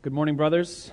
Good morning, brothers.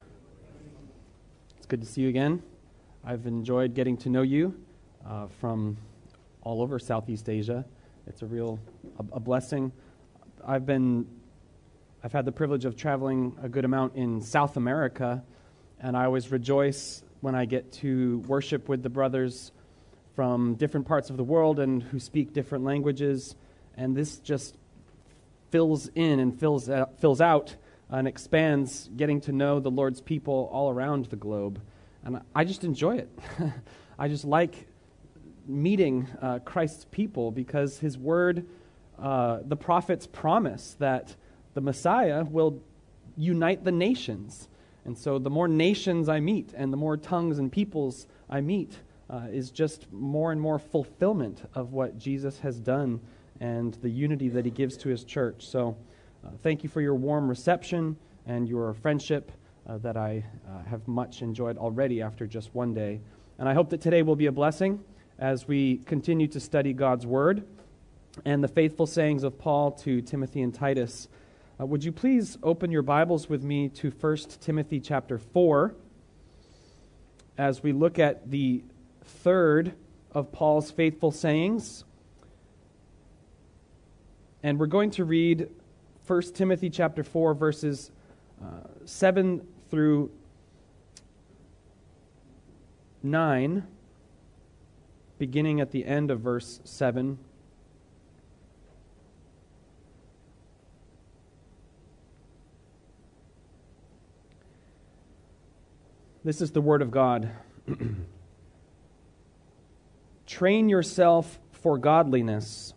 It's good to see you again. I've enjoyed getting to know you from all over Southeast Asia. It's a blessing. I've had the privilege of traveling a good amount in South America, and I always rejoice when I get to worship with the brothers from different parts of the world and who speak different languages, and this just fills in and fills out and expands getting to know the Lord's people all around the globe. And I just enjoy it. I just like meeting Christ's people because his word, the prophets promise that the Messiah will unite the nations. And so the more nations I meet and the more tongues and peoples I meet is just more and more fulfillment of what Jesus has done and the unity that he gives to his church. So thank you for your warm reception and your friendship that I have much enjoyed already after just one day. And I hope that today will be a blessing as we continue to study God's Word and the faithful sayings of Paul to Timothy and Titus. Would you please open your Bibles with me to 1 Timothy chapter 4 as we look at the third of Paul's faithful sayings. And we're going to read 1 Timothy chapter 4, verses 7 through 9, beginning at the end of verse 7. This is the word of God. Train yourself for godliness.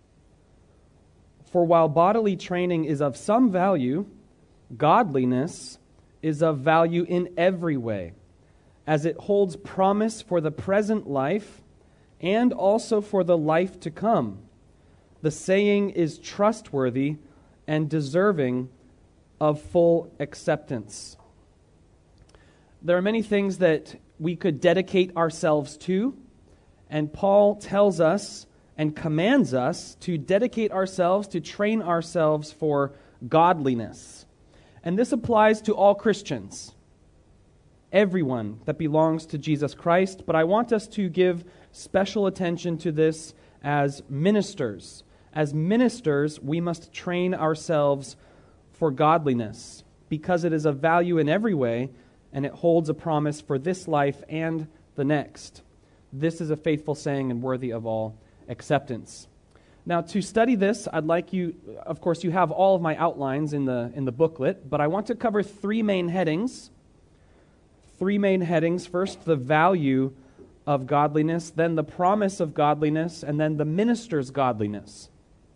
For while bodily training is of some value, godliness is of value in every way, as it holds promise for the present life and also for the life to come. The saying is trustworthy and deserving of full acceptance. There are many things that we could dedicate ourselves to, and Paul tells us and commands us to dedicate ourselves, to train ourselves for godliness. And this applies to all Christians, everyone that belongs to Jesus Christ. But I want us to give special attention to this as ministers. As ministers, we must train ourselves for godliness because it is of value in every way, and it holds a promise for this life and the next. This is a faithful saying and worthy of all acceptance. Now, to study this, I'd like you, of course, you have all of my outlines in the booklet, but I want to cover three main headings. First, the value of godliness, then the promise of godliness, and then the minister's godliness.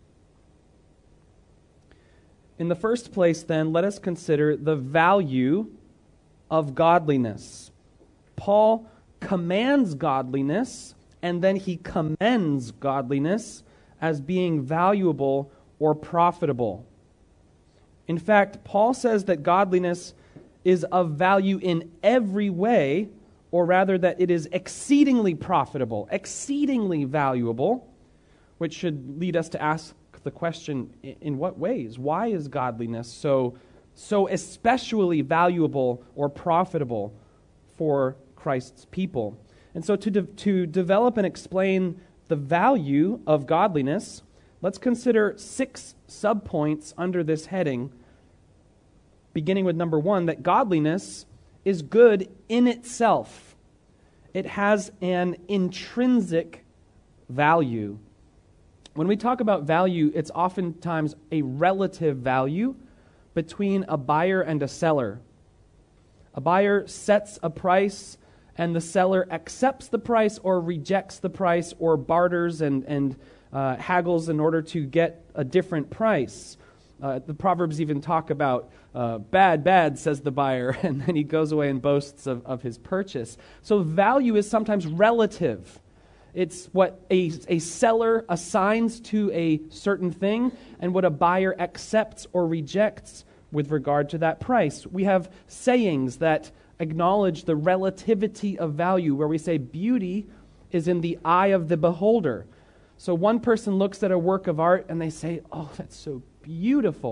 In the first place, then, let us consider the value of godliness. Paul commands godliness, and then he commends godliness as being valuable or profitable. In fact, Paul says that godliness is of value in every way, or rather that it is exceedingly profitable, exceedingly valuable, which should lead us to ask the question, in what ways? Why is godliness so especially valuable or profitable for Christ's people? And so to develop and explain the value of godliness, let's consider 6 subpoints under this heading, beginning with number 1, that godliness is good in itself. It has an intrinsic value. When we talk about value, it's oftentimes a relative value between a buyer and a seller. A buyer sets a price, and the seller accepts the price or rejects the price or barters and haggles in order to get a different price. The Proverbs even talk about bad, says the buyer, and then he goes away and boasts of his purchase. So value is sometimes relative. It's what a seller assigns to a certain thing and what a buyer accepts or rejects with regard to that price. We have sayings that acknowledge the relativity of value, where we say beauty is in the eye of the beholder. So one person looks at a work of art and they say, oh, that's so beautiful.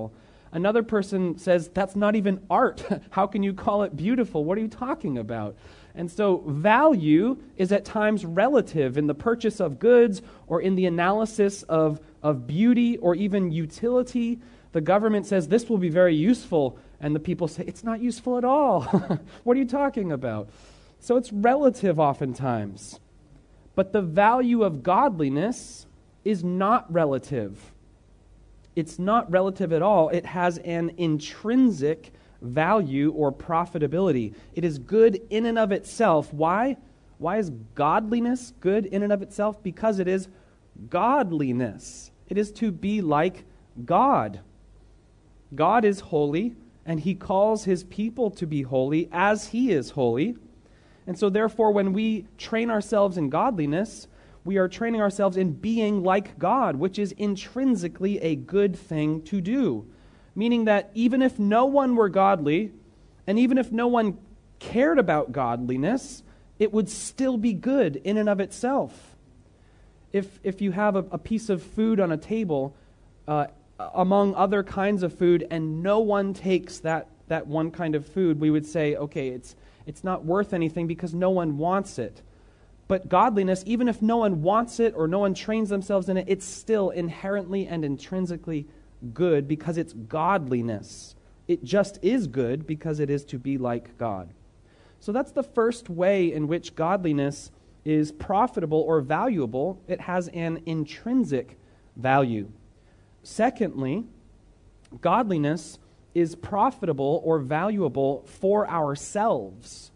Another person says, that's not even art. How can you call it beautiful? What are you talking about? And so value is at times relative in the purchase of goods or in the analysis of beauty or even utility. The government says this will be very useful, and the people say it's not useful at all. What are you talking about? So it's relative oftentimes. But the value of godliness is not relative. It's not relative at all. It has an intrinsic value or profitability. It is good in and of itself. Why? Why is godliness good in and of itself? Because it is godliness. It is to be like God. God is holy, and he calls his people to be holy as he is holy. And so therefore, when we train ourselves in godliness, we are training ourselves in being like God, which is intrinsically a good thing to do. Meaning that even if no one were godly, and even if no one cared about godliness, it would still be good in and of itself. If you have a piece of food on a table, among other kinds of food, and no one takes that one kind of food, we would say, okay, it's not worth anything because no one wants it. But godliness, even if no one wants it or no one trains themselves in it, it's still inherently and intrinsically good because it's godliness. It just is good because it is to be like God. So that's the first way in which godliness is profitable or valuable. It has an intrinsic value. Secondly, godliness is profitable or valuable for ourselves.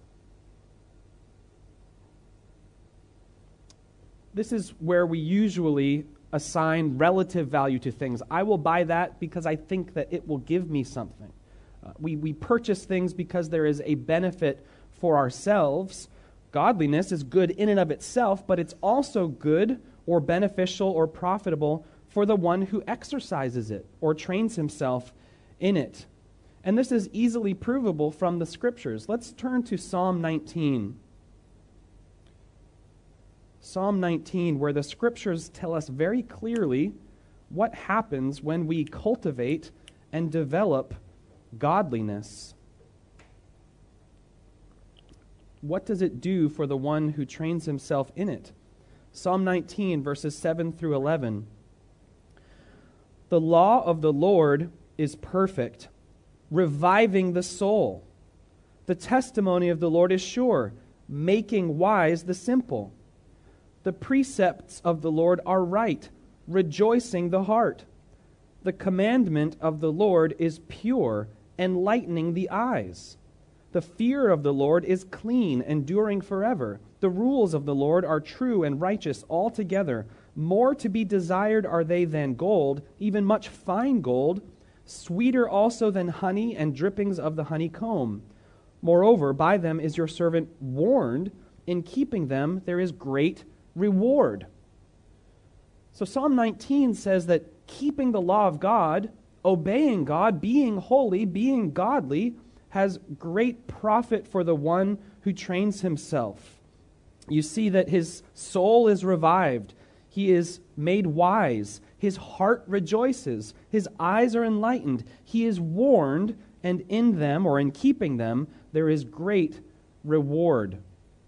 This is where we usually assign relative value to things. I will buy that because I think that it will give me something. We purchase things because there is a benefit for ourselves. Godliness is good in and of itself, but it's also good or beneficial or profitable for the one who exercises it or trains himself in it. And this is easily provable from the Scriptures. Let's turn to Psalm 19. Psalm 19, where the Scriptures tell us very clearly what happens when we cultivate and develop godliness. What does it do for the one who trains himself in it? Psalm 19, verses 7 through 11. The law of the Lord is perfect, reviving the soul. The testimony of the Lord is sure, making wise the simple. The precepts of the Lord are right, rejoicing the heart. The commandment of the Lord is pure, enlightening the eyes. The fear of the Lord is clean, enduring forever. The rules of the Lord are true and righteous altogether. More to be desired are they than gold, even much fine gold, sweeter also than honey and drippings of the honeycomb. Moreover, by them is your servant warned. In keeping them there is great reward. So Psalm 19 says that keeping the law of God, obeying God, being holy, being godly, has great profit for the one who trains himself. You see that his soul is revived. He is made wise. His heart rejoices. His eyes are enlightened. He is warned, and in them, or in keeping them, there is great reward.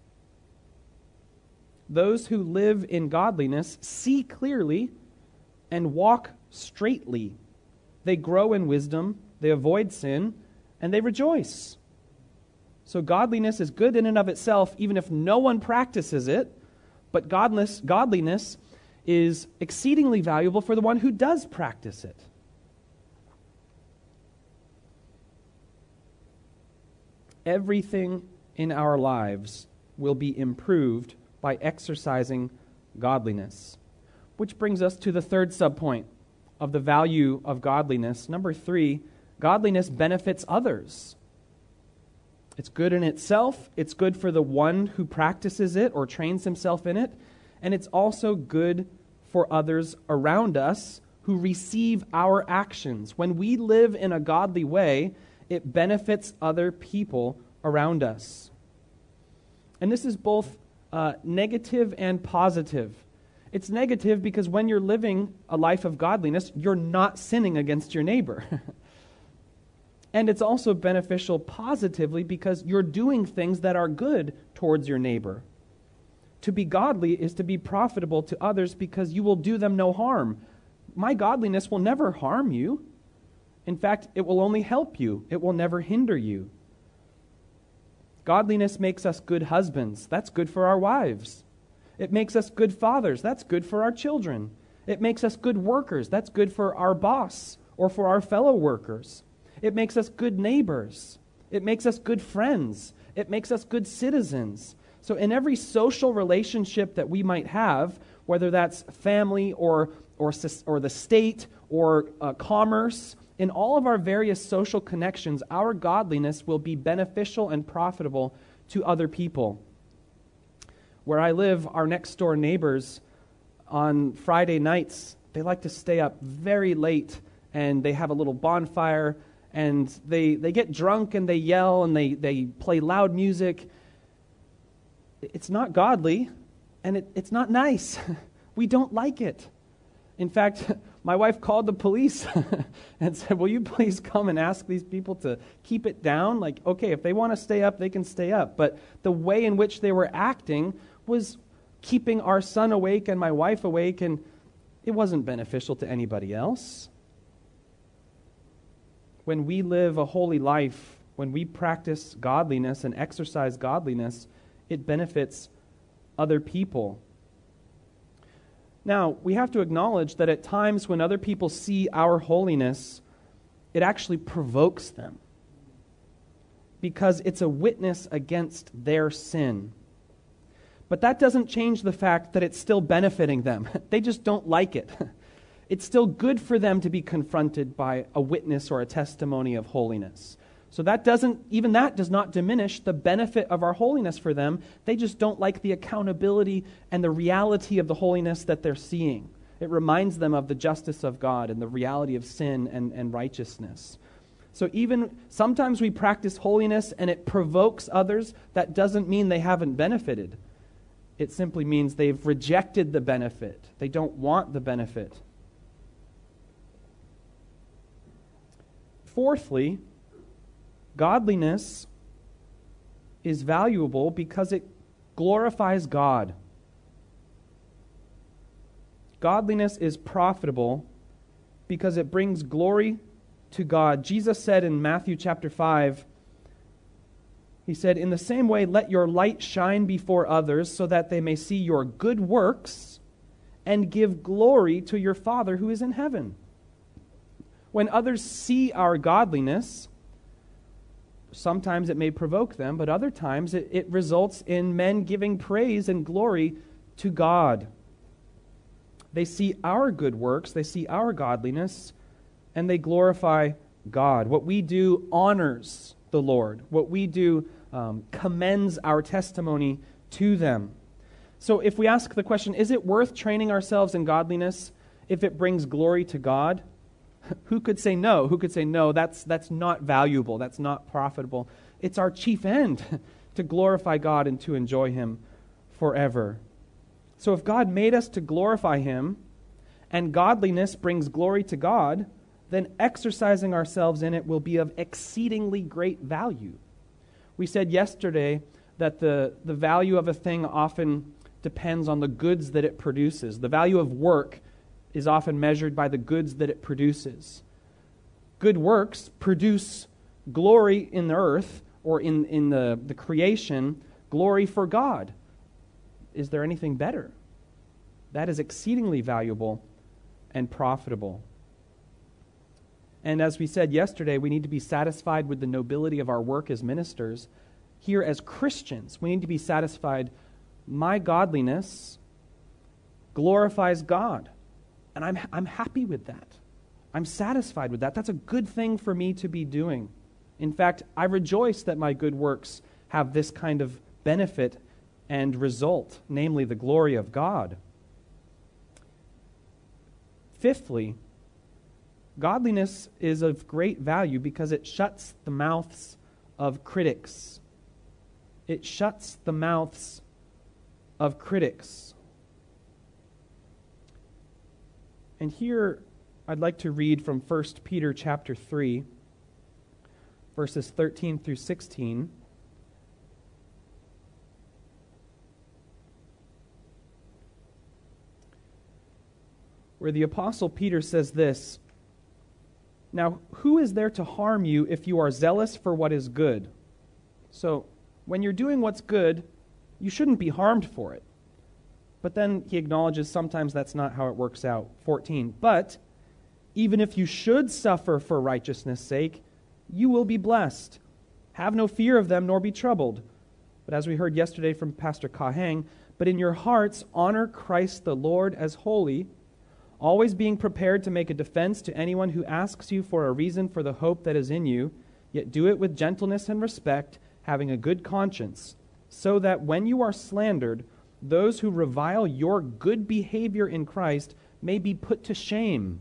Those who live in godliness see clearly and walk straightly. They grow in wisdom, they avoid sin, and they rejoice. So godliness is good in and of itself, even if no one practices it, but godliness is exceedingly valuable for the one who does practice it. Everything in our lives will be improved by exercising godliness. Which brings us to the third subpoint of the value of godliness. Number 3, godliness benefits others. It's good in itself, it's good for the one who practices it or trains himself in it, and it's also good for others around us who receive our actions. When we live in a godly way, it benefits other people around us. And this is both negative and positive. It's negative because when you're living a life of godliness, you're not sinning against your neighbor. And it's also beneficial positively because you're doing things that are good towards your neighbor. To be godly is to be profitable to others because you will do them no harm. My godliness will never harm you. In fact, it will only help you. It will never hinder you. Godliness makes us good husbands. That's good for our wives. It makes us good fathers. That's good for our children. It makes us good workers. That's good for our boss or for our fellow workers. It makes us good neighbors. It makes us good friends. It makes us good citizens. So in every social relationship that we might have, whether that's family or the state or commerce, in all of our various social connections, our godliness will be beneficial and profitable to other people. Where I live, our next door neighbors, on Friday nights, they like to stay up very late, and they have a little bonfire, and they get drunk, and they yell, and they play loud music. It's not godly, and it's not nice. We don't like it. In fact, my wife called the police and said, will you please come and ask these people to keep it down? Like, okay, if they want to stay up, they can stay up. But the way in which they were acting was keeping our son awake and my wife awake, and it wasn't beneficial to anybody else. When we live a holy life, when we practice godliness and exercise godliness, it benefits other people. Now, we have to acknowledge that at times when other people see our holiness, it actually provokes them because it's a witness against their sin. But that doesn't change the fact that it's still benefiting them. They just don't like it. It's still good for them to be confronted by a witness or a testimony of holiness. So that does not diminish the benefit of our holiness for them. They just don't like the accountability and the reality of the holiness that they're seeing. It reminds them of the justice of God and the reality of sin and righteousness. So even sometimes we practice holiness and it provokes others. That doesn't mean they haven't benefited. It simply means they've rejected the benefit. They don't want the benefit. Fourthly, godliness is valuable because it glorifies God. Godliness is profitable because it brings glory to God. Jesus said in Matthew chapter 5, he said, in the same way, let your light shine before others so that they may see your good works and give glory to your Father who is in heaven. When others see our godliness, sometimes it may provoke them, but other times it results in men giving praise and glory to God. They see our good works, they see our godliness, and they glorify God. What we do honors the Lord. What we do commends our testimony to them. So if we ask the question, is it worth training ourselves in godliness if it brings glory to God? Who could say no? Who could say no, that's not valuable, that's not profitable? It's our chief end to glorify God and to enjoy Him forever. So if God made us to glorify Him, and godliness brings glory to God, then exercising ourselves in it will be of exceedingly great value. We said yesterday that the value of a thing often depends on the goods that it produces. The value of work is often measured by the goods that it produces. Good works produce glory in the earth or in the creation, glory for God. Is there anything better? That is exceedingly valuable and profitable. And as we said yesterday, we need to be satisfied with the nobility of our work as ministers. Here as Christians, we need to be satisfied, my godliness glorifies God. And I'm happy with that. I'm satisfied with that. That's a good thing for me to be doing. In fact, I rejoice that my good works have this kind of benefit and result, namely the glory of God. Fifthly, godliness is of great value because it shuts the mouths of critics. It shuts the mouths of critics. And here I'd like to read from 1 Peter chapter 3, verses 13 through 16. Where the Apostle Peter says this, "Now, who is there to harm you if you are zealous for what is good?" So, when you're doing what's good, you shouldn't be harmed for it. But then he acknowledges sometimes that's not how it works out. 14, "But even if you should suffer for righteousness' sake, you will be blessed. Have no fear of them, nor be troubled." But as we heard yesterday from Pastor Kaheng, "But in your hearts honor Christ the Lord as holy, always being prepared to make a defense to anyone who asks you for a reason for the hope that is in you, yet do it with gentleness and respect, having a good conscience, so that when you are slandered, those who revile your good behavior in Christ may be put to shame."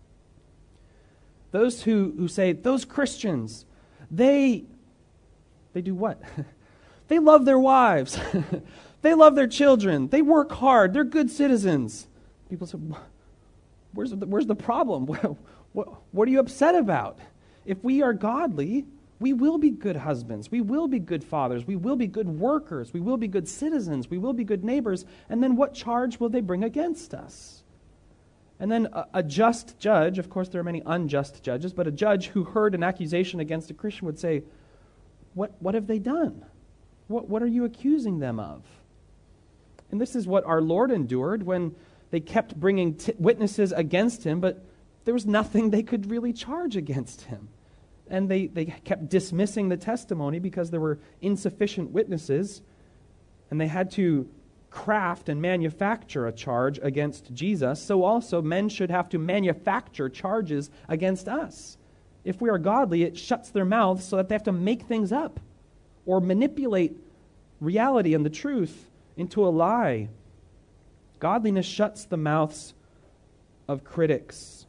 Those who say, those Christians, they do what? They love their wives. They love their children. They work hard. They're good citizens. People say, where's the problem? What are you upset about? If we are godly, we will be good husbands. We will be good fathers. We will be good workers. We will be good citizens. We will be good neighbors. And then what charge will they bring against us? And then a just judge, of course there are many unjust judges, but a judge who heard an accusation against a Christian would say, what have they done? What are you accusing them of? And this is what our Lord endured when they kept bringing witnesses against him, but there was nothing they could really charge against him. And they kept dismissing the testimony because there were insufficient witnesses, and they had to craft and manufacture a charge against Jesus. So also men should have to manufacture charges against us. If we are godly, it shuts their mouths so that they have to make things up or manipulate reality and the truth into a lie. Godliness shuts the mouths of critics.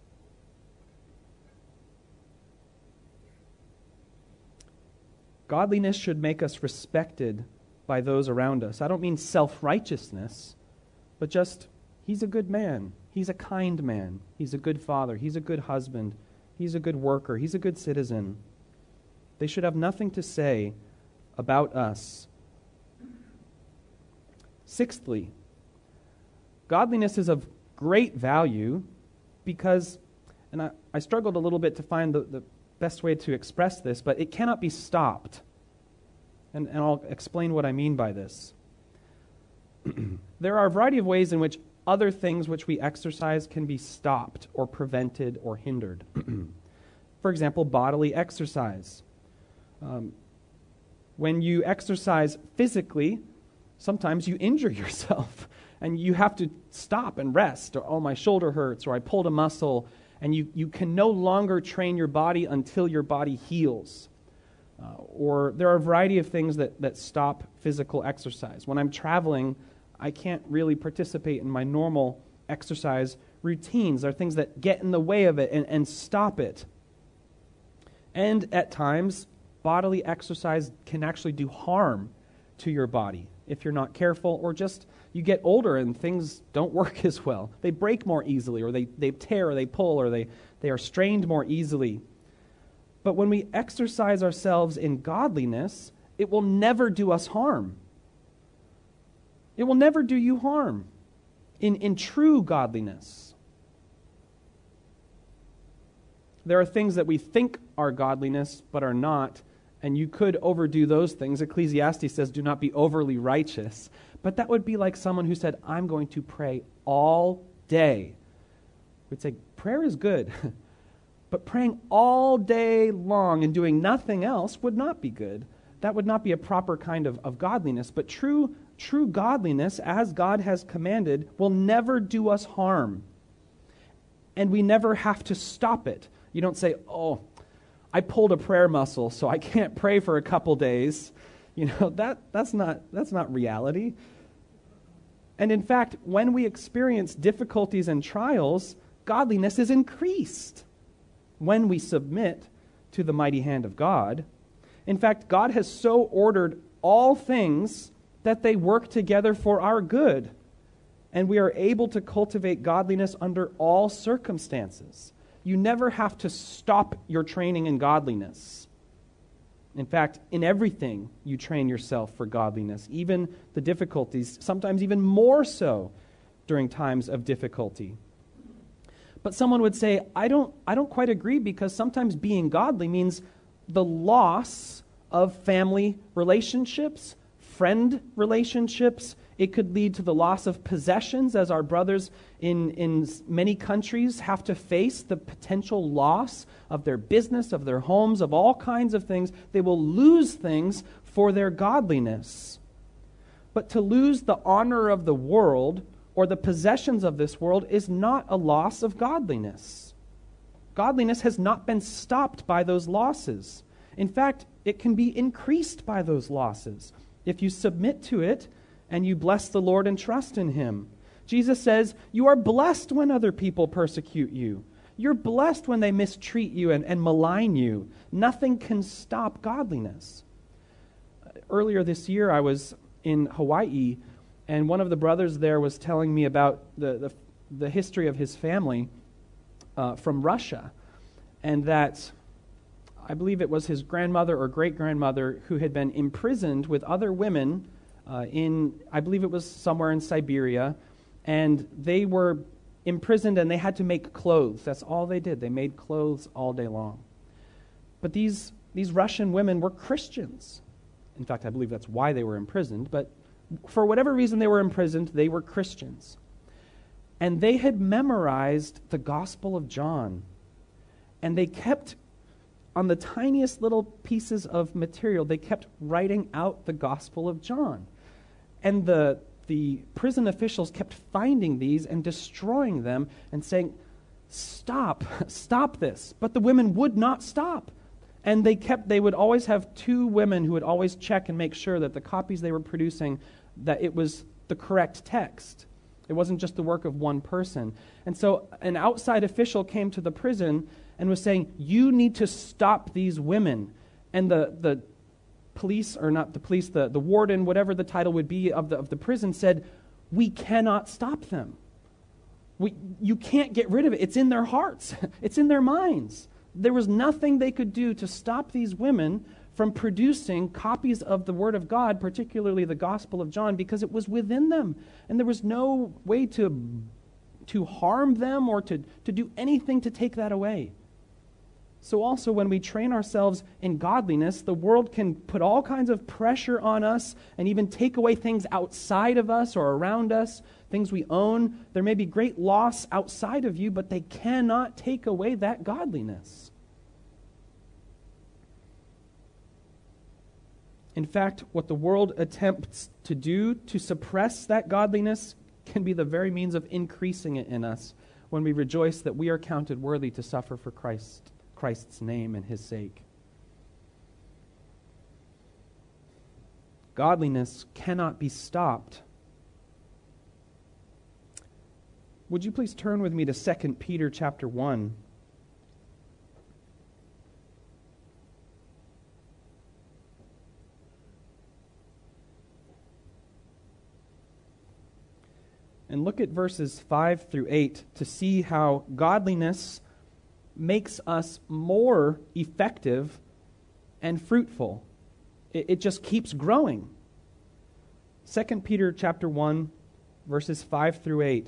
Godliness should make us respected by those around us. I don't mean self-righteousness, but just, he's a good man. He's a kind man. He's a good father. He's a good husband. He's a good worker. He's a good citizen. They should have nothing to say about us. Sixthly, godliness is of great value because, and I struggled a little bit to find the best way to express this, but it cannot be stopped. And I'll explain what I mean by this. There are a variety of ways in which other things which we exercise can be stopped or prevented or hindered. For example, bodily exercise. When you exercise physically, sometimes you injure yourself and you have to stop and rest, or, oh, my shoulder hurts, or I pulled a muscle, and you can no longer train your body until your body heals. Or there are a variety of things that stop physical exercise. When I'm traveling, I can't really participate in my normal exercise routines. There are things that get in the way of it and stop it. And at times, bodily exercise can actually do harm to your body if you're not careful, or just you get older and things don't work as well. They break more easily, or they tear, or they pull, or they are strained more easily. But when we exercise ourselves in godliness, it will never do us harm. It will never do you harm in true godliness. There are things that we think are godliness but are not, and you could overdo those things. Ecclesiastes says, do not be overly righteous. But that would be like someone who said, I'm going to pray all day. We'd say, prayer is good. But praying all day long and doing nothing else would not be good. That would not be a proper kind of godliness. But true godliness, as God has commanded, will never do us harm. And we never have to stop it. You don't say, oh, I pulled a prayer muscle, so I can't pray for a couple days. You know, that's not reality. And in fact, when we experience difficulties and trials, godliness is increased when we submit to the mighty hand of God. In fact, God has so ordered all things that they work together for our good, and we are able to cultivate godliness under all circumstances. You never have to stop your training in godliness. In fact, in everything you train yourself for godliness, even the difficulties, sometimes even more so during times of difficulty. But someone would say, I don't quite agree, because sometimes being godly means the loss of family relationships, friend relationships. It could lead to the loss of possessions, as our brothers in many countries have to face the potential loss of their business, of their homes, of all kinds of things. They will lose things for their godliness. But to lose the honor of the world or the possessions of this world is not a loss of godliness. Godliness has not been stopped by those losses. In fact, it can be increased by those losses if you submit to it and you bless the Lord and trust in Him. Jesus says, you are blessed when other people persecute you. You're blessed when they mistreat you and malign you. Nothing can stop godliness. Earlier this year, I was in Hawaii, and one of the brothers there was telling me about the history of his family from Russia, and that I believe it was his grandmother or great-grandmother who had been imprisoned with other women I believe it was somewhere in Siberia, and they were imprisoned and they had to make clothes. That's all they did. They made clothes all day long. But these Russian women were Christians. In fact, I believe that's why they were imprisoned, but for whatever reason they were imprisoned, they were Christians. And they had memorized the Gospel of John, and they kept, on the tiniest little pieces of material, they kept writing out the Gospel of John. And the prison officials kept finding these and destroying them and saying, stop this. But the women would not stop. And they would always have two women who would always check and make sure that the copies they were producing, that it was the correct text. It wasn't just the work of one person. And so an outside official came to the prison and was saying, you need to stop these women. And the police, or not the police, the warden, whatever the title would be of the prison, said, we cannot stop them. You can't get rid of it. It's in their hearts. It's in their minds. There was nothing they could do to stop these women from producing copies of the Word of God, particularly the Gospel of John, because it was within them. And there was no way to harm them or to do anything to take that away. So also when we train ourselves in godliness, the world can put all kinds of pressure on us and even take away things outside of us or around us, things we own. There may be great loss outside of you, but they cannot take away that godliness. In fact, what the world attempts to do to suppress that godliness can be the very means of increasing it in us when we rejoice that we are counted worthy to suffer for Christ's name and His sake. Godliness cannot be stopped. Would you please turn with me to 2 Peter chapter 1? And look at verses 5 through 8 to see how godliness makes us more effective and fruitful. It just keeps growing. 2 Peter chapter 1, verses 5 through 8.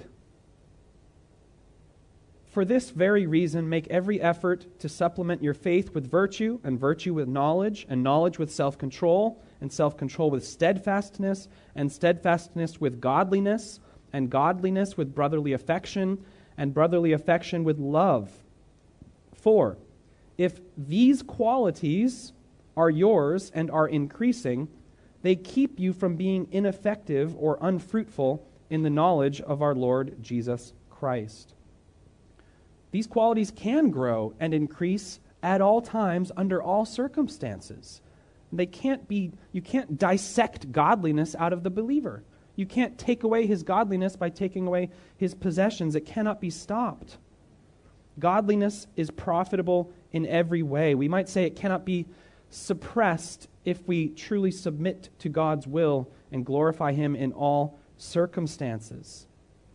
For this very reason, make every effort to supplement your faith with virtue, and virtue with knowledge, and knowledge with self-control, and self-control with steadfastness, and steadfastness with godliness, and godliness with brotherly affection, and brotherly affection with love. For if these qualities are yours and are increasing, they keep you from being ineffective or unfruitful in the knowledge of our Lord Jesus Christ. These qualities can grow and increase at all times under all circumstances. You can't dissect godliness out of the believer. You can't take away his godliness by taking away his possessions. It cannot be stopped. Godliness is profitable in every way. We might say it cannot be suppressed if we truly submit to God's will and glorify Him in all circumstances.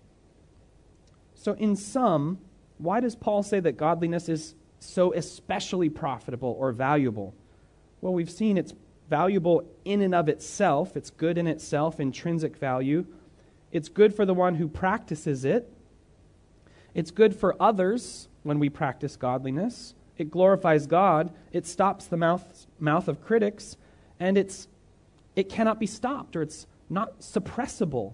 So in sum, why does Paul say that godliness is so especially profitable or valuable? Well, we've seen it's valuable in and of itself. It's good in itself, intrinsic value. It's good for the one who practices it. It's good for others when we practice godliness. It glorifies God. It stops the mouth of critics. And it cannot be stopped, or it's not suppressible.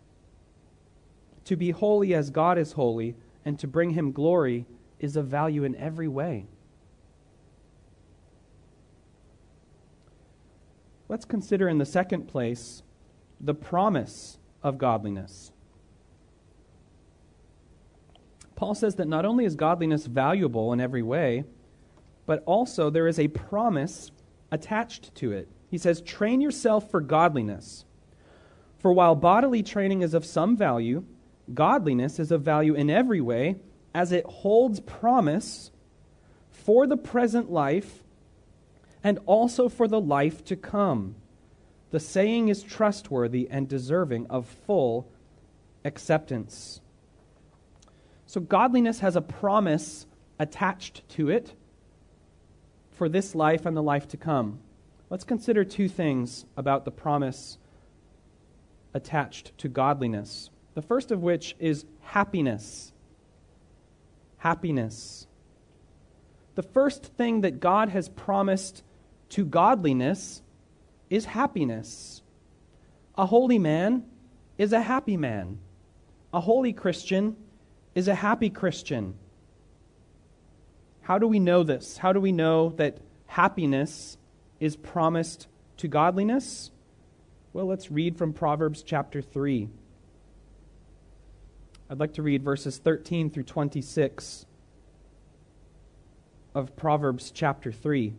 To be holy as God is holy and to bring him glory is of value in every way. Let's consider in the second place the promise of godliness. Paul says that not only is godliness valuable in every way, but also there is a promise attached to it. He says, train yourself for godliness. For while bodily training is of some value, godliness is of value in every way, as it holds promise for the present life and also for the life to come. The saying is trustworthy and deserving of full acceptance. So godliness has a promise attached to it for this life and the life to come. Let's consider two things about the promise attached to godliness. The first of which is happiness. Happiness. The first thing that God has promised to godliness is happiness. A holy man is a happy man. A holy Christian is a happy Christian. How do we know this? How do we know that happiness is promised to godliness? Well, let's read from Proverbs chapter 3. I'd like to read verses 13 through 26 of Proverbs chapter 3.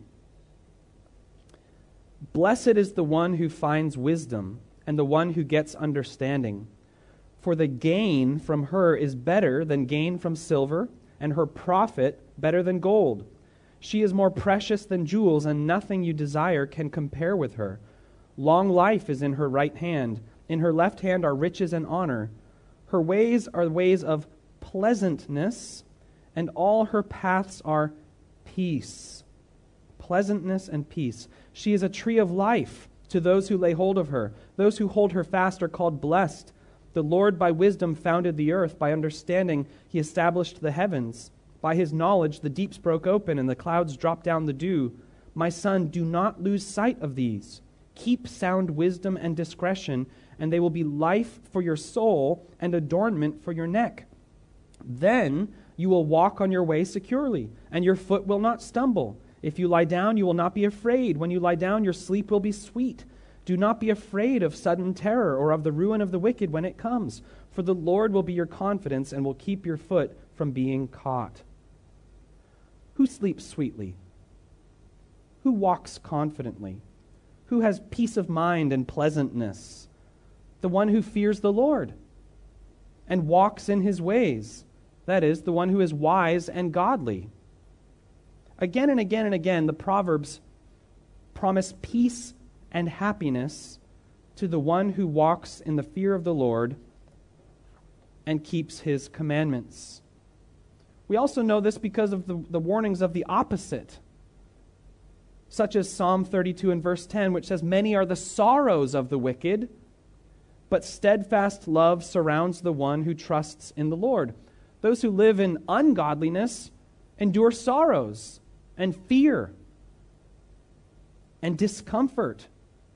Blessed is the one who finds wisdom, and the one who gets understanding. For the gain from her is better than gain from silver, and her profit better than gold. She is more precious than jewels, and nothing you desire can compare with her. Long life is in her right hand. In her left hand are riches and honor. Her ways are ways of pleasantness, and all her paths are peace. Pleasantness and peace. She is a tree of life to those who lay hold of her. Those who hold her fast are called blessed. The Lord by wisdom founded the earth. By understanding he established the heavens. By his knowledge the deeps broke open, and the clouds dropped down the dew. My son, do not lose sight of these. Keep sound wisdom and discretion, and they will be life for your soul and adornment for your neck. Then you will walk on your way securely, and your foot will not stumble. If you lie down, you will not be afraid. When you lie down, your sleep will be sweet. Do not be afraid of sudden terror or of the ruin of the wicked when it comes, for the Lord will be your confidence and will keep your foot from being caught. Who sleeps sweetly? Who walks confidently? Who has peace of mind and pleasantness? The one who fears the Lord and walks in his ways. That is, the one who is wise and godly. Again and again and again, the Proverbs promise peace and happiness to the one who walks in the fear of the Lord and keeps his commandments. We also know this because of the warnings of the opposite, such as Psalm 32 and verse 10, which says, "Many are the sorrows of the wicked, but steadfast love surrounds the one who trusts in the Lord." Those who live in ungodliness endure sorrows and fear and discomfort.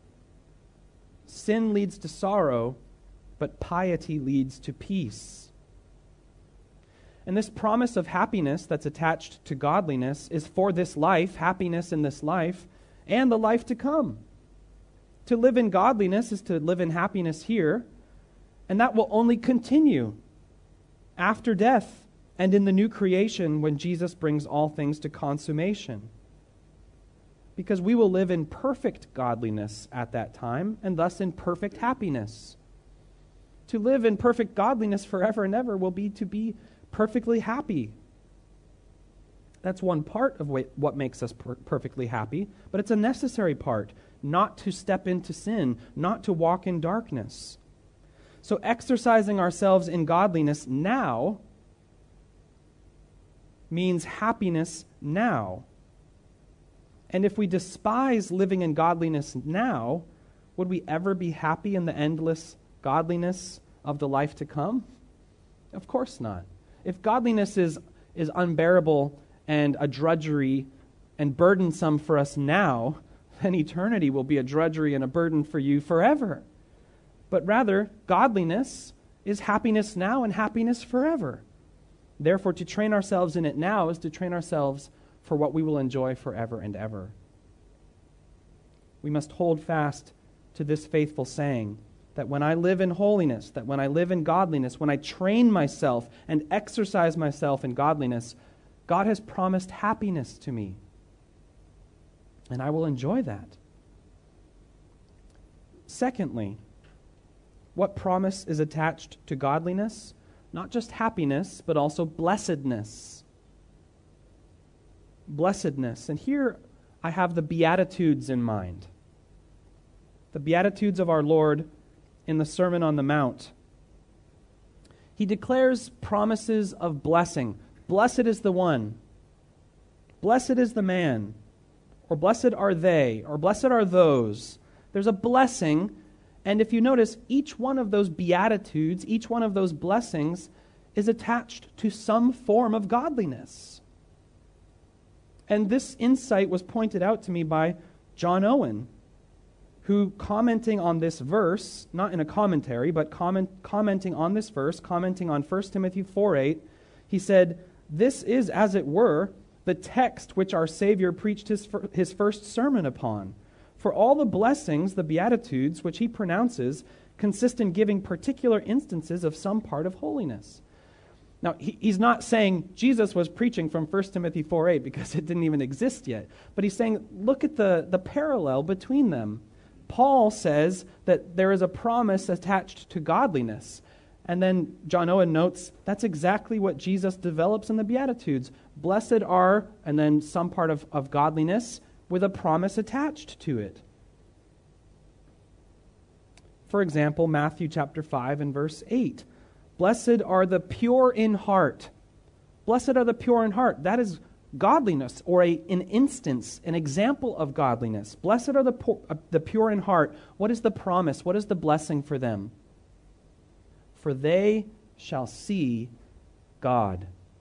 Sin leads to sorrow, but piety leads to peace. And this promise of happiness that's attached to godliness is for this life, happiness in this life, and the life to come. To live in godliness is to live in happiness here, and that will only continue after death and in the new creation when Jesus brings all things to consummation. Because we will live in perfect godliness at that time, and thus in perfect happiness. To live in perfect godliness forever and ever will be to be perfectly happy. That's one part of what makes us perfectly happy, but it's a necessary part, not to step into sin, not to walk in darkness. So exercising ourselves in godliness now means happiness now. And if we despise living in godliness now, would we ever be happy in the endless godliness of the life to come? Of course not. If godliness is unbearable and a drudgery and burdensome for us now, then eternity will be a drudgery and a burden for you forever. But rather, godliness is happiness now and happiness forever. Therefore, to train ourselves in it now is to train ourselves for what we will enjoy forever and ever. We must hold fast to this faithful saying, that when I live in holiness, that when I live in godliness, when I train myself and exercise myself in godliness, God has promised happiness to me. And I will enjoy that. Secondly, what promise is attached to godliness? Not just happiness, but also blessedness. Blessedness. And here I have the Beatitudes in mind. The Beatitudes of our Lord in the Sermon on the Mount. He declares promises of blessing. Blessed is the one. Blessed is the man. Or blessed are they. Or blessed are those. There's a blessing. And if you notice, each one of those Beatitudes, each one of those blessings is attached to some form of godliness. And this insight was pointed out to me by John Owen, who, commenting on this verse, not in a commentary, but commenting on this verse, commenting on 1 Timothy 4:8, he said, "This is, as it were, the text which our Savior preached his first sermon upon. For all the blessings, the Beatitudes, which he pronounces, consist in giving particular instances of some part of holiness." Now, he's not saying Jesus was preaching from 1 Timothy 4:8 because it didn't even exist yet. But he's saying, look at the parallel between them. Paul says that there is a promise attached to godliness. And then John Owen notes that's exactly what Jesus develops in the Beatitudes. Blessed are, and then some part of godliness with a promise attached to it. For example, Matthew chapter 5 and verse 8. Blessed are the pure in heart. Blessed are the pure in heart. That is godliness, or an instance, an example of godliness. Blessed are the pure in heart. What is the promise? What is the blessing for them? For they shall see God.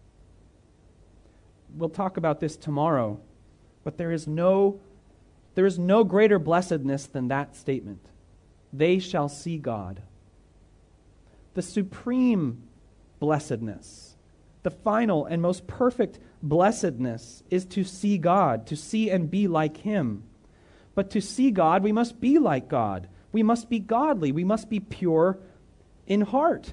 We'll talk about this tomorrow, but there is no greater blessedness than that statement. They shall see God. The supreme blessedness, the final and most perfect blessedness is to see God, to see and be like Him. But to see God, we must be like God. We must be godly. We must be pure in heart.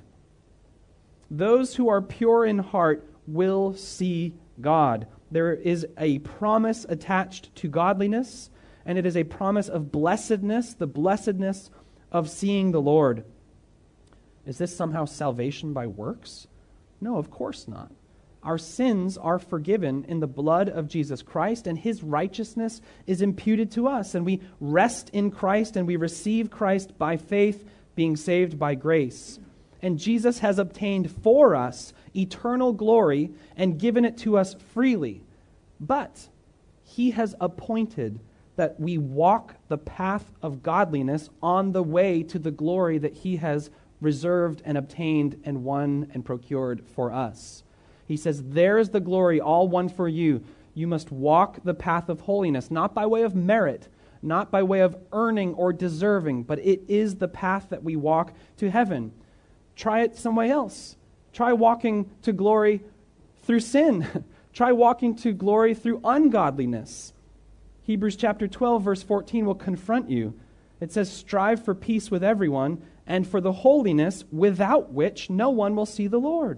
Those who are pure in heart will see God. There is a promise attached to godliness, and it is a promise of blessedness, the blessedness of seeing the Lord. Is this somehow salvation by works? No, of course not. Our sins are forgiven in the blood of Jesus Christ, and His righteousness is imputed to us. And we rest in Christ, and we receive Christ by faith, being saved by grace. And Jesus has obtained for us eternal glory and given it to us freely. But He has appointed that we walk the path of godliness on the way to the glory that He has reserved and obtained and won and procured for us. He says, there is the glory, all won for you. You must walk the path of holiness, not by way of merit, not by way of earning or deserving, but it is the path that we walk to heaven. Try it some way else. Try walking to glory through sin. Try walking to glory through ungodliness. Hebrews chapter 12, verse 14 will confront you. It says, strive for peace with everyone and for the holiness without which no one will see the Lord.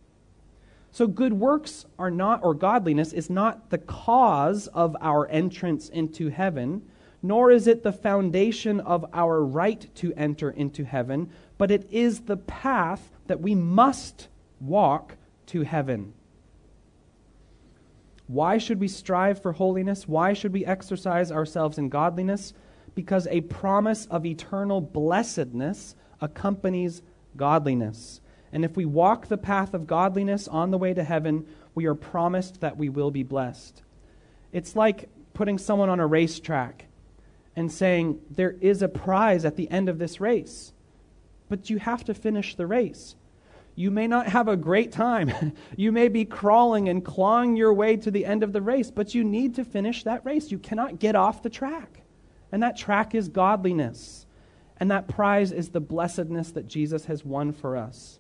So good works are not, or godliness is not the cause of our entrance into heaven, nor is it the foundation of our right to enter into heaven, but it is the path that we must walk to heaven. Why should we strive for holiness? Why should we exercise ourselves in godliness? Because a promise of eternal blessedness accompanies godliness. And if we walk the path of godliness on the way to heaven, we are promised that we will be blessed. It's like putting someone on a racetrack and saying, there is a prize at the end of this race, but you have to finish the race. You may not have a great time. You may be crawling and clawing your way to the end of the race, but you need to finish that race. You cannot get off the track. And that track is godliness. And that prize is the blessedness that Jesus has won for us.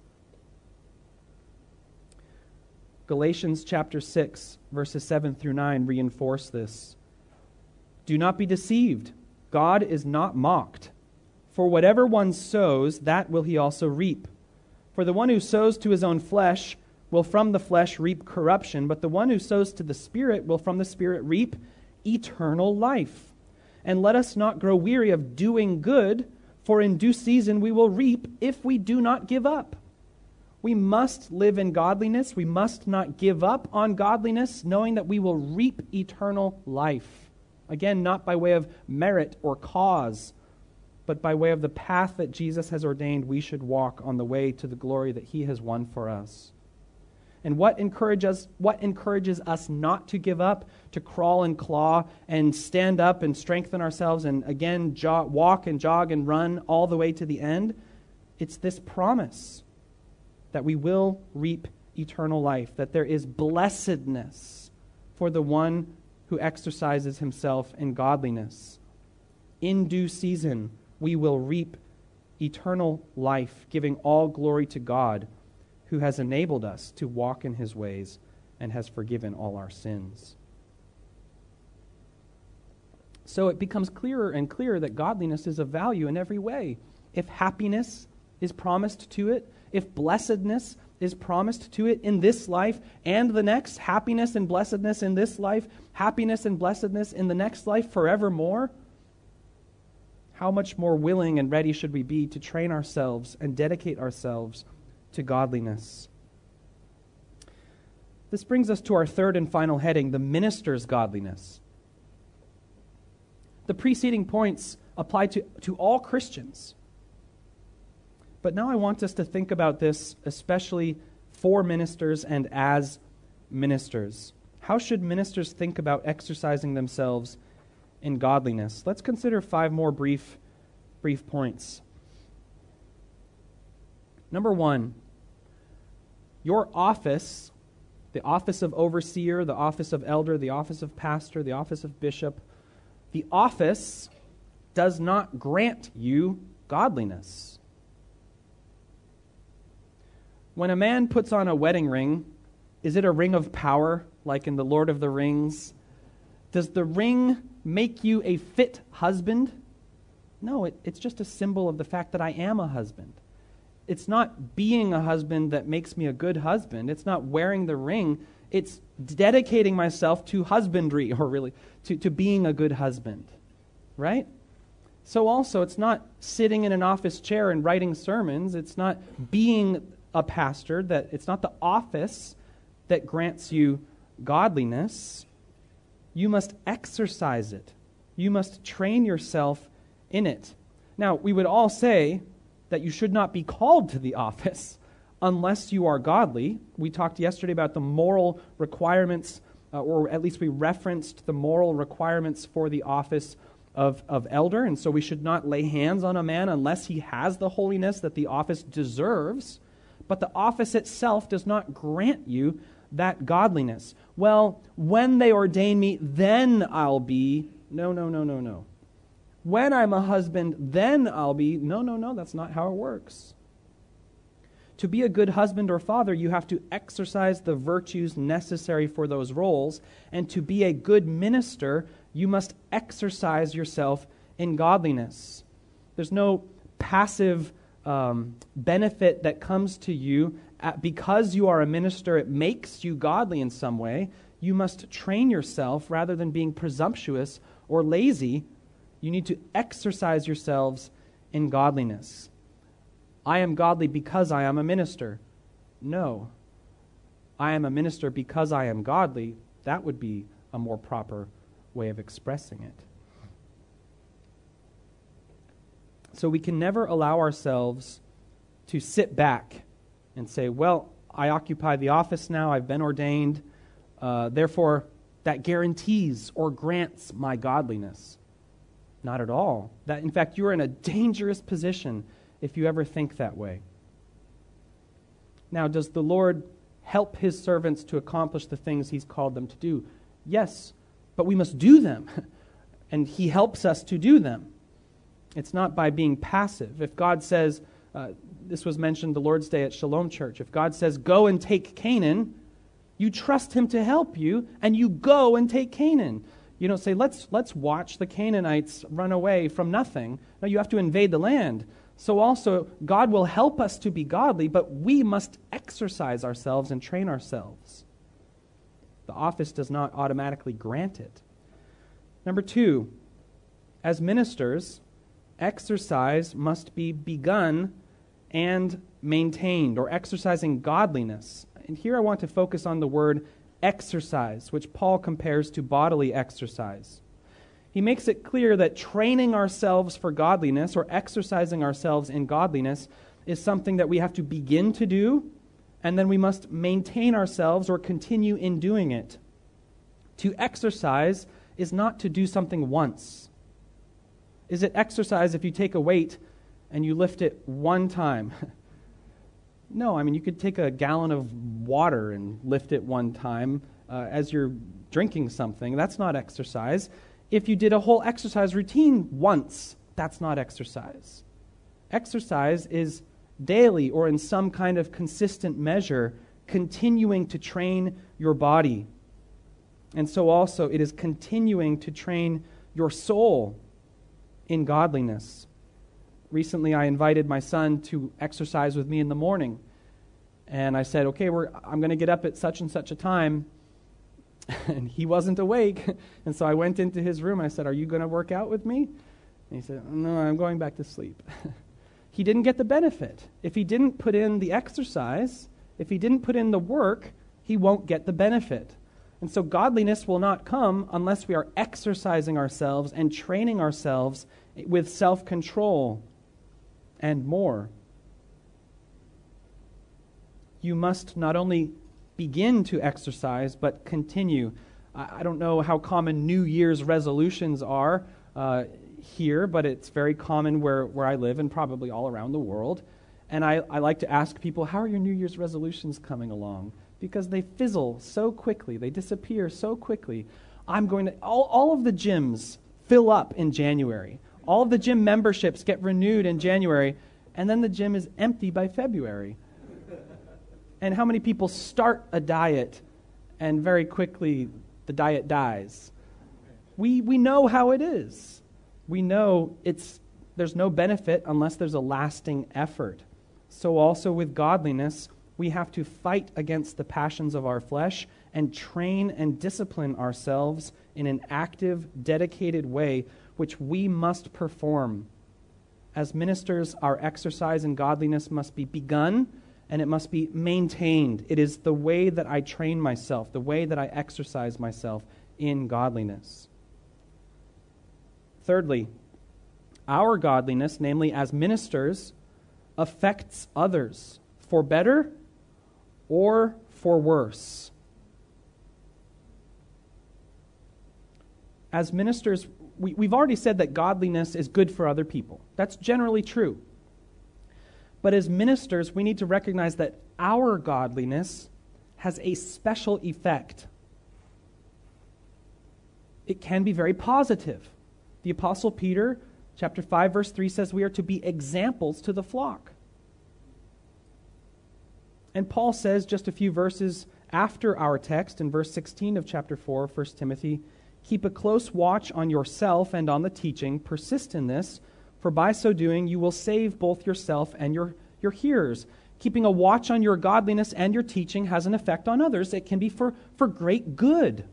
Galatians chapter 6, verses 7 through 9 reinforce this. Do not be deceived. God is not mocked. For whatever one sows, that will he also reap. For the one who sows to his own flesh will from the flesh reap corruption, but the one who sows to the Spirit will from the Spirit reap eternal life. And let us not grow weary of doing good, for in due season we will reap if we do not give up. We must live in godliness. We must not give up on godliness, knowing that we will reap eternal life. Again, not by way of merit or cause, but by way of the path that Jesus has ordained we should walk on the way to the glory that he has won for us. And what encourages us not to give up, to crawl and claw and stand up and strengthen ourselves and again walk and jog and run all the way to the end? It's this promise that we will reap eternal life, that there is blessedness for the one who exercises himself in godliness. In due season, we will reap eternal life, giving all glory to God, who has enabled us to walk in his ways and has forgiven all our sins. So it becomes clearer and clearer that godliness is of value in every way. If happiness is promised to it, if blessedness is promised to it in this life and the next, happiness and blessedness in this life, happiness and blessedness in the next life forevermore, how much more willing and ready should we be to train ourselves and dedicate ourselves to godliness? This brings us to our third and final heading, the minister's godliness. The preceding points apply to all Christians. But now I want us to think about this, especially for ministers and as ministers. How should ministers think about exercising themselves in godliness? Let's consider 5 more brief points. Number 1, your office, the office of overseer, the office of elder, the office of pastor, the office of bishop, the office does not grant you godliness. When a man puts on a wedding ring, is it a ring of power, like in the Lord of the Rings? Does the ring make you a fit husband? No, it's just a symbol of the fact that I am a husband. It's not being a husband that makes me a good husband. It's not wearing the ring. It's dedicating myself to husbandry, or really to being a good husband, right? So also, it's not sitting in an office chair and writing sermons. It's not being a pastor, that it's not the office that grants you godliness. You must exercise it. You must train yourself in it. Now, we would all say that you should not be called to the office unless you are godly. We talked yesterday about the moral requirements, or at least we referenced the moral requirements for the office of elder, and so we should not lay hands on a man unless he has the holiness that the office deserves. But the office itself does not grant you that godliness. Well, when they ordain me, then I'll be. No. When I'm a husband, then I'll be. No, that's not how it works. To be a good husband or father, you have to exercise the virtues necessary for those roles. And to be a good minister, you must exercise yourself in godliness. There's no passive benefit that comes to you because you are a minister. It makes you godly in some way. You must train yourself rather than being presumptuous or lazy. You need to exercise yourselves in godliness. I am godly because I am a minister. No. I am a minister because I am godly. That would be a more proper way of expressing it. So we can never allow ourselves to sit back and say, well, I occupy the office now, I've been ordained, therefore that guarantees or grants my godliness. Not at all. In fact, you're in a dangerous position if you ever think that way. Now, does the Lord help his servants to accomplish the things he's called them to do? Yes, but we must do them, and he helps us to do them. It's not by being passive. If God says, this was mentioned the Lord's Day at Shalom Church, if God says, go and take Canaan, you trust him to help you, and you go and take Canaan. You don't say, let's watch the Canaanites run away from nothing. No, you have to invade the land. So also, God will help us to be godly, but we must exercise ourselves and train ourselves. The office does not automatically grant it. Number 2, as ministers, exercise must be begun and maintained, or exercising godliness. And here I want to focus on the word exercise, which Paul compares to bodily exercise. He makes it clear that training ourselves for godliness, or exercising ourselves in godliness, is something that we have to begin to do, and then we must maintain ourselves or continue in doing it. To exercise is not to do something once. Is it exercise if you take a weight and you lift it one time? No, you could take a gallon of water and lift it one time as you're drinking something. That's not exercise. If you did a whole exercise routine once, that's not exercise. Exercise is daily or in some kind of consistent measure continuing to train your body. And so also it is continuing to train your soul in godliness. Recently, I invited my son to exercise with me in the morning. And I said, okay, I'm going to get up at such and such a time. And he wasn't awake. And so I went into his room and I said, are you going to work out with me? And he said, no, I'm going back to sleep. He didn't get the benefit. If he didn't put in the exercise, if he didn't put in the work, he won't get the benefit. And so godliness will not come unless we are exercising ourselves and training ourselves with self-control and more. You must not only begin to exercise, but continue. I don't know how common New Year's resolutions are here, but it's very common where I live and probably all around the world. And I like to ask people, how are your New Year's resolutions coming along? Because they fizzle so quickly. They disappear so quickly. All of the gyms fill up in January. All of the gym memberships get renewed in January, and then the gym is empty by February. And how many people start a diet and very quickly the diet dies? We know how it is. We know there's no benefit unless there's a lasting effort. So also with godliness, we have to fight against the passions of our flesh and train and discipline ourselves in an active, dedicated way, which we must perform. As ministers, our exercise in godliness must be begun and it must be maintained. It is the way that I train myself, the way that I exercise myself in godliness. Thirdly, our godliness, namely as ministers, affects others for better or for worse. As ministers, we've already said that godliness is good for other people. That's generally true. But as ministers, we need to recognize that our godliness has a special effect. It can be very positive. The Apostle Peter, chapter 5, verse 3 says we are to be examples to the flock. And Paul says just a few verses after our text, in verse 16 of chapter 4, 1 Timothy, keep a close watch on yourself and on the teaching. Persist in this, for by so doing you will save both yourself and your hearers. Keeping a watch on your godliness and your teaching has an effect on others. It can be for great good.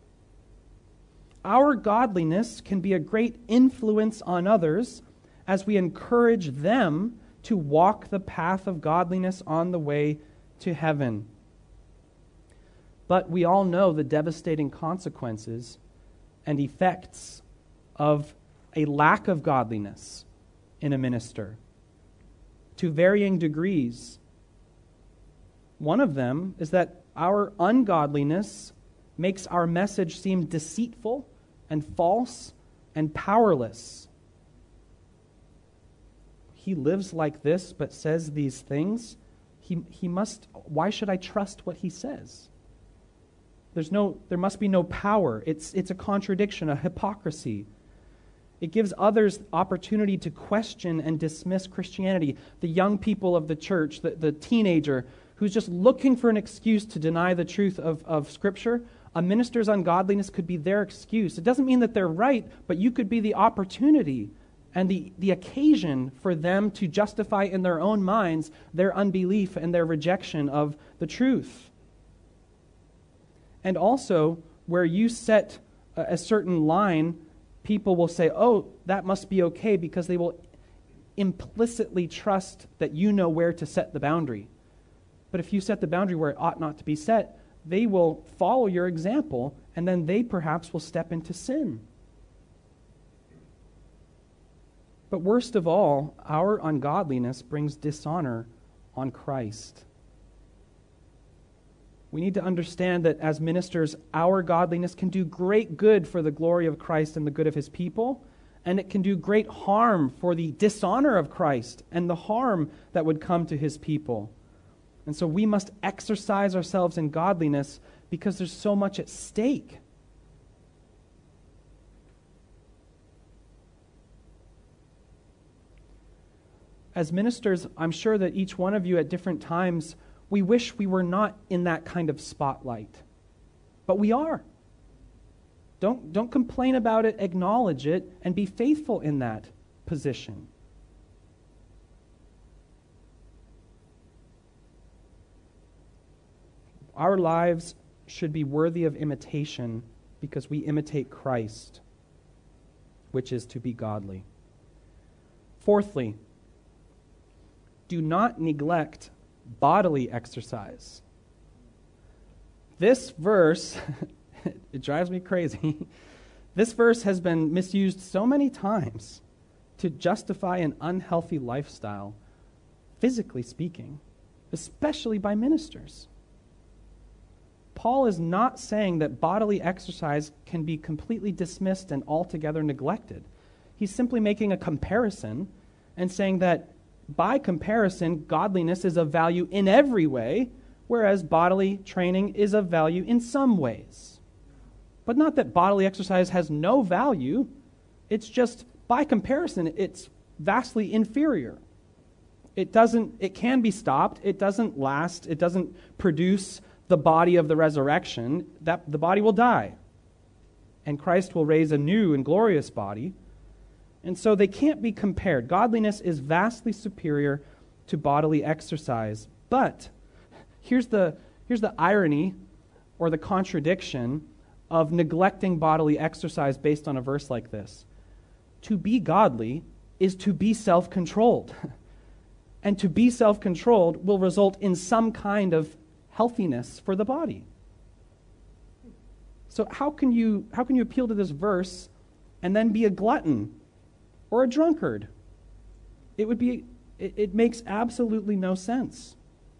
Our godliness can be a great influence on others as we encourage them to walk the path of godliness on the way to heaven. But we all know the devastating consequences and effects of a lack of godliness in a minister to varying degrees. One of them is that our ungodliness makes our message seem deceitful and false and powerless. He lives like this but says these things. Why should I trust what he says? There must be no power. It's a contradiction, a hypocrisy. It gives others opportunity to question and dismiss Christianity. The young people of the church, the teenager who's just looking for an excuse to deny the truth of Scripture, a minister's ungodliness could be their excuse. It doesn't mean that they're right, but you could be the opportunity and the occasion for them to justify in their own minds their unbelief and their rejection of the truth. And also, where you set a certain line, people will say, oh, that must be okay, because they will implicitly trust that you know where to set the boundary. But if you set the boundary where it ought not to be set, they will follow your example, and then they perhaps will step into sin. But worst of all, our ungodliness brings dishonor on Christ. We need to understand that as ministers, our godliness can do great good for the glory of Christ and the good of his people, and it can do great harm for the dishonor of Christ and the harm that would come to his people. And so we must exercise ourselves in godliness because there's so much at stake. As ministers, I'm sure that each one of you at different times, we wish we were not in that kind of spotlight. But we are. Don't complain about it, acknowledge it, and be faithful in that position. Our lives should be worthy of imitation because we imitate Christ, which is to be godly. Fourthly, do not neglect bodily exercise. This verse, it drives me crazy. This verse has been misused so many times to justify an unhealthy lifestyle, physically speaking, especially by ministers. Paul is not saying that bodily exercise can be completely dismissed and altogether neglected. He's simply making a comparison and saying that by comparison, godliness is of value in every way, whereas bodily training is of value in some ways. But not that bodily exercise has no value. It's just, by comparison, it's vastly inferior. It can be stopped. It doesn't last. It doesn't produce the body of the resurrection. That the body will die. And Christ will raise a new and glorious body. And so they can't be compared. Godliness is vastly superior to bodily exercise. But here's the irony or the contradiction of neglecting bodily exercise based on a verse like this. To be godly is to be self-controlled. And to be self-controlled will result in some kind of healthiness for the body. So how can you appeal to this verse and then be a glutton or a drunkard? It makes absolutely no sense.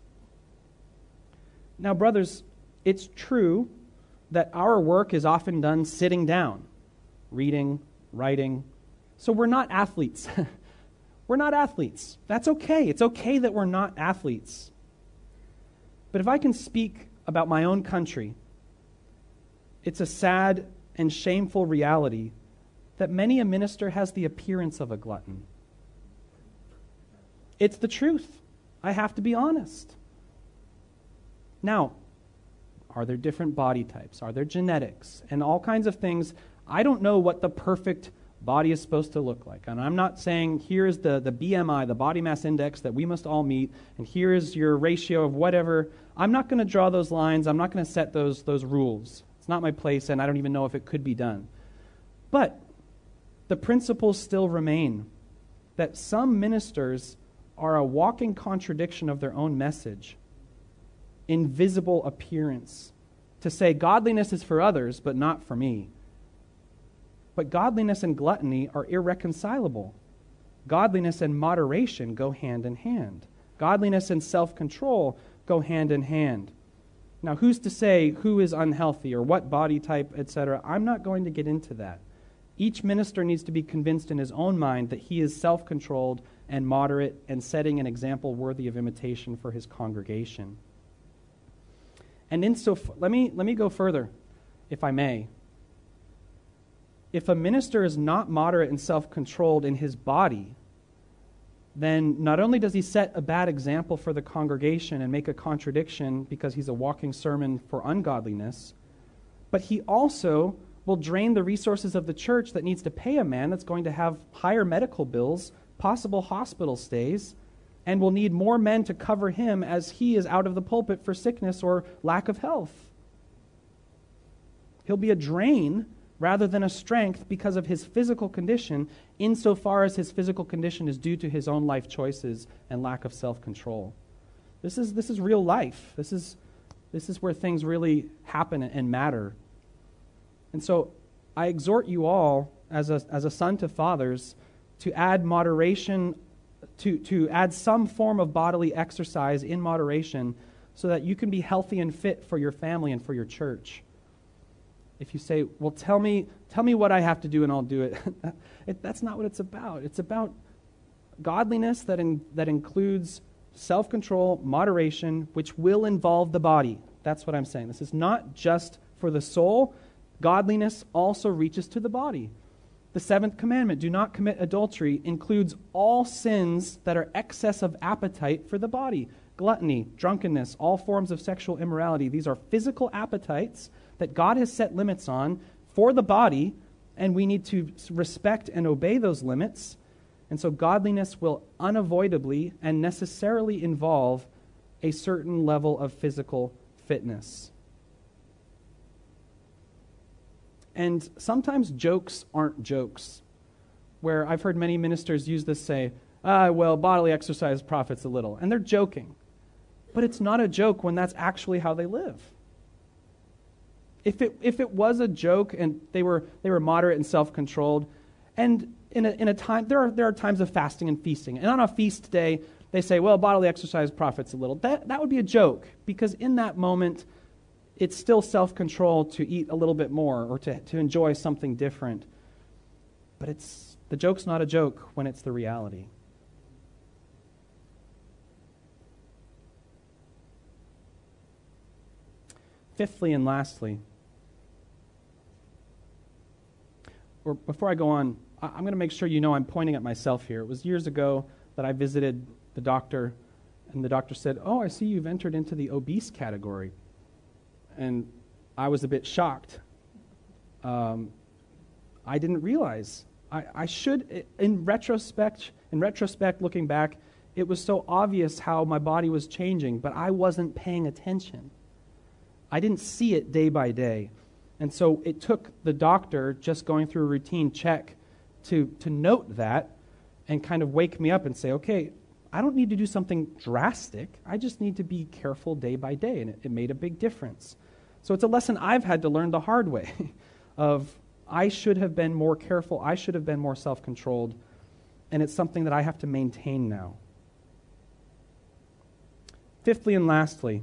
Now, brothers, it's true that our work is often done sitting down, reading, writing. So we're not athletes. We're not athletes. That's okay. It's okay that we're not athletes. But if I can speak about my own country, it's a sad and shameful reality that many a minister has the appearance of a glutton. It's the truth. I have to be honest. Now, are there different body types? Are there genetics? And all kinds of things. I don't know what the perfect body is supposed to look like. And I'm not saying here is the BMI, the body mass index that we must all meet, and here is your ratio of whatever. I'm not going to draw those lines. I'm not going to set those rules. It's not my place, and I don't even know if it could be done. But the principles still remain that some ministers are a walking contradiction of their own message, in visible appearance, to say godliness is for others, but not for me. But godliness and gluttony are irreconcilable. Godliness and moderation go hand in hand. Godliness and self-control go hand in hand. Now, who's to say who is unhealthy or what body type, etc.? I'm not going to get into that. Each minister needs to be convinced in his own mind that he is self-controlled and moderate and setting an example worthy of imitation for his congregation. And let me go further, if I may. If a minister is not moderate and self-controlled in his body, then not only does he set a bad example for the congregation and make a contradiction because he's a walking sermon for ungodliness, but he also will drain the resources of the church that needs to pay a man that's going to have higher medical bills, possible hospital stays, and will need more men to cover him as he is out of the pulpit for sickness or lack of health. He'll be a drain rather than a strength because of his physical condition, insofar as his physical condition is due to his own life choices and lack of self-control. This is real life. This is where things really happen and matter. And so I exhort you all, as a son to fathers, to add moderation, to add some form of bodily exercise in moderation so that you can be healthy and fit for your family and for your church. If you say, well, tell me what I have to do and I'll do it, that's not what it's about. It's about godliness that includes self-control, moderation, which will involve the body. That's what I'm saying. This is not just for the soul. Godliness also reaches to the body. The seventh commandment, do not commit adultery, includes all sins that are excess of appetite for the body. Gluttony, drunkenness, all forms of sexual immorality. These are physical appetites that God has set limits on for the body, and we need to respect and obey those limits. And so godliness will unavoidably and necessarily involve a certain level of physical fitness. And sometimes jokes aren't jokes, where I've heard many ministers use this, say, well, bodily exercise profits a little. And they're joking. But it's not a joke when that's actually how they live. If it was a joke and they were moderate and self-controlled, and in a time, there are times of fasting and feasting. And on a feast day, they say, well, bodily exercise profits a little. That would be a joke, because in that moment, it's still self-control to eat a little bit more or to enjoy something different. But the joke's not a joke when it's the reality. Fifthly and lastly, or before I go on, I'm going to make sure you know I'm pointing at myself here. It was years ago that I visited the doctor, and the doctor said, oh, I see you've entered into the obese category. And I was a bit shocked. I didn't realize. I should, in retrospect, looking back, it was so obvious how my body was changing, but I wasn't paying attention. I didn't see it day by day. And so it took the doctor just going through a routine check to note that and kind of wake me up and say, okay, I don't need to do something drastic. I just need to be careful day by day. And it made a big difference. So it's a lesson I've had to learn the hard way of I should have been more careful. I should have been more self-controlled. And it's something that I have to maintain now. Fifthly and lastly,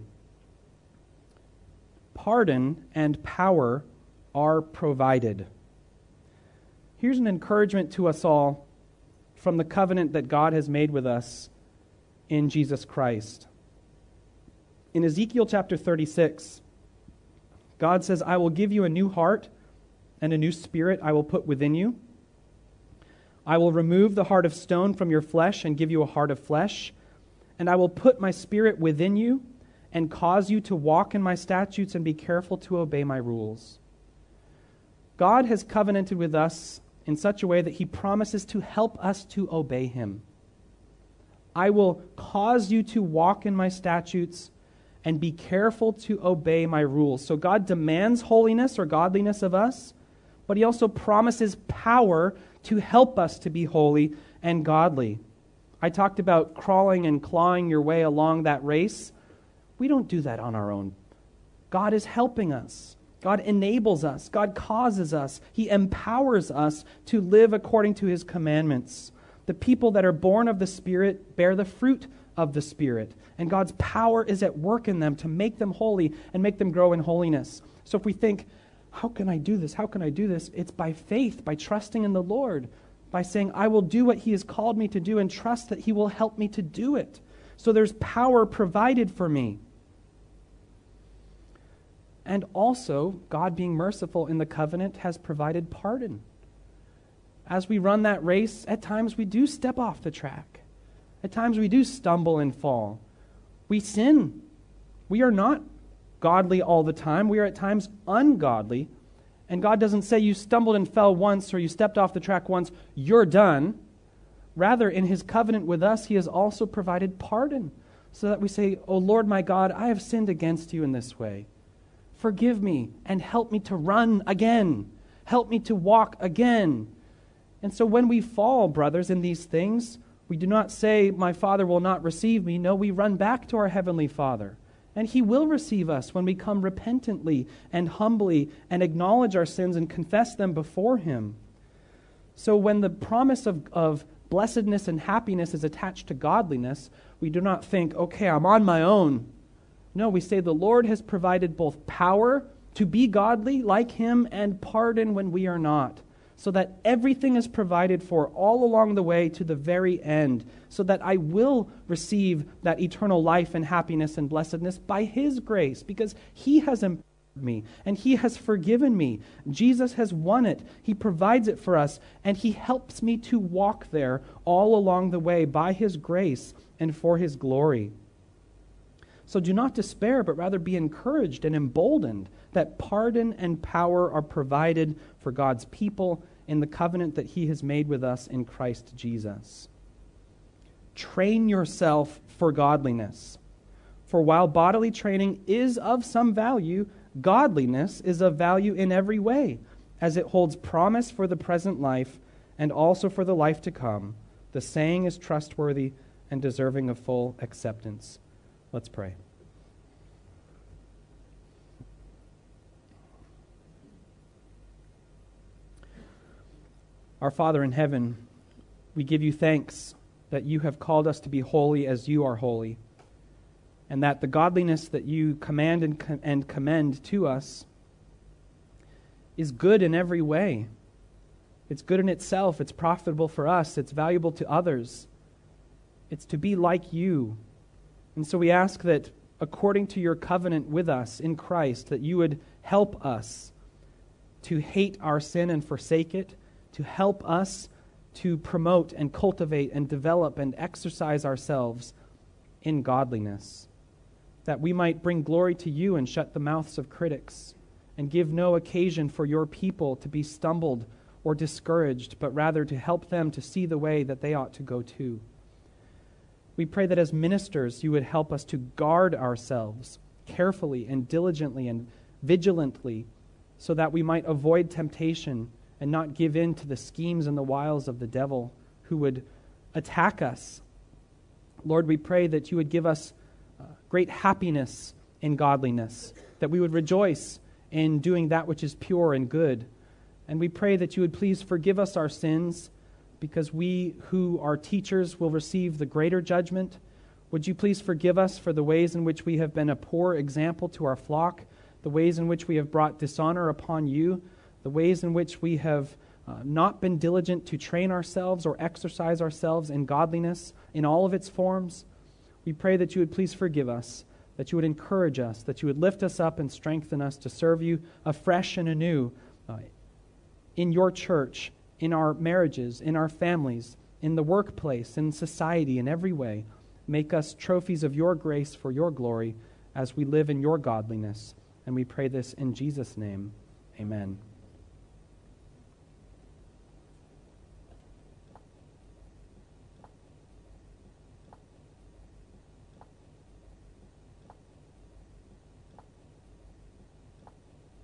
pardon and power are provided. Here's an encouragement to us all from the covenant that God has made with us in Jesus Christ. In Ezekiel chapter 36, God says, I will give you a new heart, and a new spirit I will put within you. I will remove the heart of stone from your flesh and give you a heart of flesh, and I will put my spirit within you and cause you to walk in my statutes and be careful to obey my rules. God has covenanted with us in such a way that he promises to help us to obey him. I will cause you to walk in my statutes and be careful to obey my rules. So God demands holiness or godliness of us, but he also promises power to help us to be holy and godly. I talked about crawling and clawing your way along that race. We don't do that on our own. God is helping us. God enables us. God causes us. He empowers us to live according to his commandments. The people that are born of the Spirit bear the fruit of the Spirit. And God's power is at work in them to make them holy and make them grow in holiness. So if we think, how can I do this? How can I do this? It's by faith, by trusting in the Lord, by saying, I will do what He has called me to do and trust that He will help me to do it. So there's power provided for me. And also, God being merciful in the covenant has provided pardon. As we run that race, at times we do step off the track. At times we do stumble and fall. We sin. We are not godly all the time. We are at times ungodly. And God doesn't say you stumbled and fell once or you stepped off the track once, you're done. Rather, in His covenant with us, He has also provided pardon so that we say, O Lord my God, I have sinned against you in this way. Forgive me and help me to run again. Help me to walk again. And so when we fall, brothers, in these things, we do not say, my Father will not receive me. No, we run back to our Heavenly Father. And He will receive us when we come repentantly and humbly and acknowledge our sins and confess them before Him. So when the promise of blessedness and happiness is attached to godliness, we do not think, okay, I'm on my own. No, we say the Lord has provided both power to be godly like Him and pardon when we are not, so that everything is provided for all along the way to the very end, so that I will receive that eternal life and happiness and blessedness by His grace, because He has empowered me and He has forgiven me. Jesus has won it. He provides it for us, and He helps me to walk there all along the way by His grace and for His glory. So do not despair, but rather be encouraged and emboldened that pardon and power are provided for God's people in the covenant that He has made with us in Christ Jesus. Train yourself for godliness. For while bodily training is of some value, godliness is of value in every way, as it holds promise for the present life and also for the life to come. The saying is trustworthy and deserving of full acceptance. Let's pray. Our Father in heaven, we give you thanks that you have called us to be holy as you are holy, and that the godliness that you command and commend to us is good in every way. It's good in itself. It's profitable for us. It's valuable to others. It's to be like you. And so we ask that according to your covenant with us in Christ, that you would help us to hate our sin and forsake it, to help us to promote and cultivate and develop and exercise ourselves in godliness, that we might bring glory to you and shut the mouths of critics and give no occasion for your people to be stumbled or discouraged, but rather to help them to see the way that they ought to go to. We pray that as ministers, you would help us to guard ourselves carefully and diligently and vigilantly so that we might avoid temptation and not give in to the schemes and the wiles of the devil who would attack us. Lord, we pray that you would give us great happiness in godliness, that we would rejoice in doing that which is pure and good. And we pray that you would please forgive us our sins, because we who are teachers will receive the greater judgment. Would you please forgive us for the ways in which we have been a poor example to our flock, the ways in which we have brought dishonor upon you, the ways in which we have not been diligent to train ourselves or exercise ourselves in godliness in all of its forms. We pray that you would please forgive us, that you would encourage us, that you would lift us up and strengthen us to serve you afresh and anew in your church, in our marriages, in our families, in the workplace, in society, in every way. Make us trophies of your grace for your glory as we live in your godliness. And we pray this in Jesus' name. Amen.